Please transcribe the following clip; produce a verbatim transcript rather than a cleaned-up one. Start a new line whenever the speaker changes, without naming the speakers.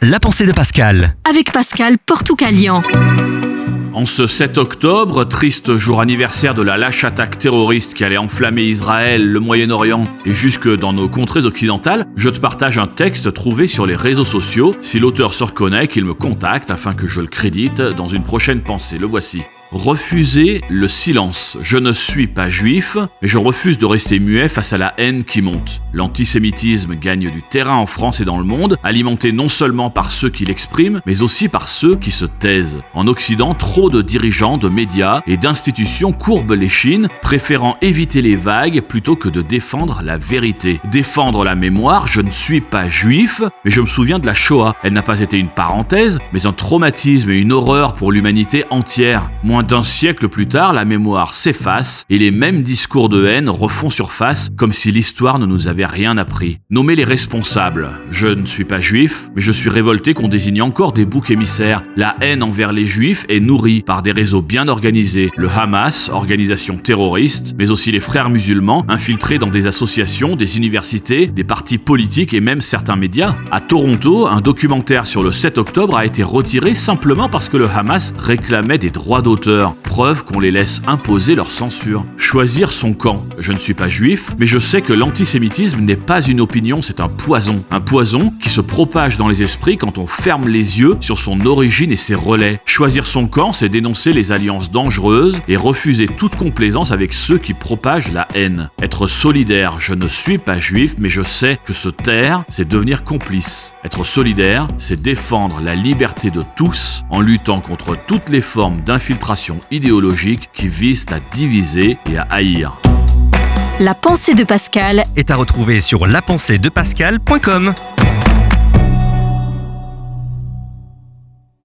La pensée de Pascal.
Avec Pascal Portucalian.
En ce sept octobre, triste jour anniversaire de la lâche attaque terroriste qui allait enflammer Israël, le Moyen-Orient et jusque dans nos contrées occidentales, je te partage un texte trouvé sur les réseaux sociaux. Si l'auteur se reconnaît, qu'il me contacte afin que je le crédite dans une prochaine pensée. Le voici. Refuser le silence. Je ne suis pas juif, mais je refuse de rester muet face à la haine qui monte. L'antisémitisme gagne du terrain en France et dans le monde, alimenté non seulement par ceux qui l'expriment, mais aussi par ceux qui se taisent. En Occident, trop de dirigeants, de médias et d'institutions courbent l'échine, préférant éviter les vagues plutôt que de défendre la vérité. Défendre la mémoire, je ne suis pas juif, mais je me souviens de la Shoah. Elle n'a pas été une parenthèse, mais un traumatisme et une horreur pour l'humanité entière. Moins d'un siècle plus tard, la mémoire s'efface et les mêmes discours de haine refont surface comme si l'histoire ne nous avait rien appris. Nommer les responsables. Je ne suis pas juif, mais je suis révolté qu'on désigne encore des boucs émissaires. La haine envers les juifs est nourrie par des réseaux bien organisés. Le Hamas, organisation terroriste, mais aussi les frères musulmans, infiltrés dans des associations, des universités, des partis politiques et même certains médias. À Toronto, un documentaire sur le sept octobre a été retiré simplement parce que le Hamas réclamait des droits d'auteur. Preuve qu'on les laisse imposer leur censure. Choisir son camp. Je ne suis pas juif, mais je sais que l'antisémitisme n'est pas une opinion, c'est un poison. Un poison qui se propage dans les esprits quand on ferme les yeux sur son origine et ses relais. Choisir son camp, c'est dénoncer les alliances dangereuses et refuser toute complaisance avec ceux qui propagent la haine. Être solidaire. Je ne suis pas juif, mais je sais que se taire, c'est devenir complice. Être solidaire, c'est défendre la liberté de tous en luttant contre toutes les formes d'infiltration idéologique qui visent à diviser et à haïr.
La pensée de Pascal
Est à retrouver sur la pensée de pascal point com.